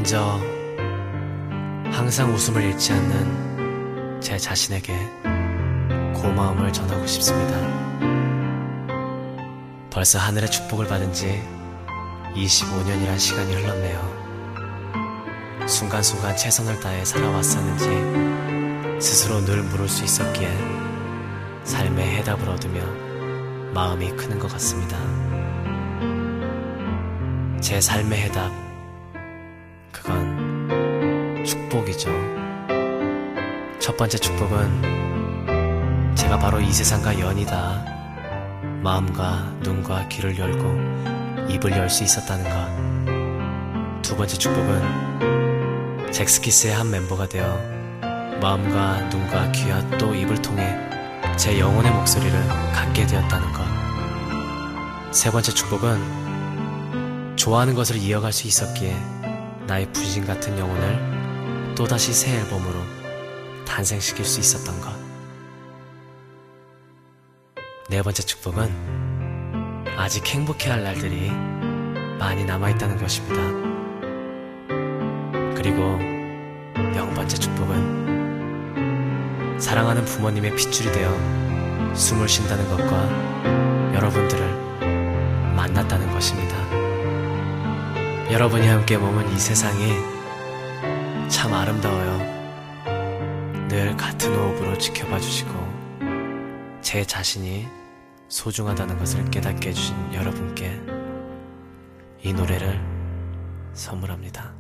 먼저 항상 웃음을 잃지 않는 제 자신에게 고마움을 전하고 싶습니다. 벌써 하늘의 축복을 받은 지 25년이란 시간이 흘렀네요. 순간순간 최선을 다해 살아왔었는지 스스로 늘 물을 수 있었기에 삶의 해답을 얻으며 마음이 크는 것 같습니다. 제 삶의 해답, 그건 축복이죠. 첫 번째 축복은 제가 바로 이 세상과 연이다. 마음과 눈과 귀를 열고 입을 열 수 있었다는 것. 두 번째 축복은 잭스키스의 한 멤버가 되어 마음과 눈과 귀와 또 입을 통해 제 영혼의 목소리를 갖게 되었다는 것. 세 번째 축복은 좋아하는 것을 이어갈 수 있었기에 나의 부진 같은 영혼을 또다시 새 앨범으로 탄생시킬 수 있었던 것. 네 번째 축복은 아직 행복해할 날들이 많이 남아있다는 것입니다. 그리고 0번째 축복은 사랑하는 부모님의 핏줄이 되어 숨을 쉰다는 것과 여러분들을 만났다는 것입니다. 여러분이 함께 머문 이 세상이 참 아름다워요. 늘 같은 호흡으로 지켜봐 주시고 제 자신이 소중하다는 것을 깨닫게 해주신 여러분께 이 노래를 선물합니다.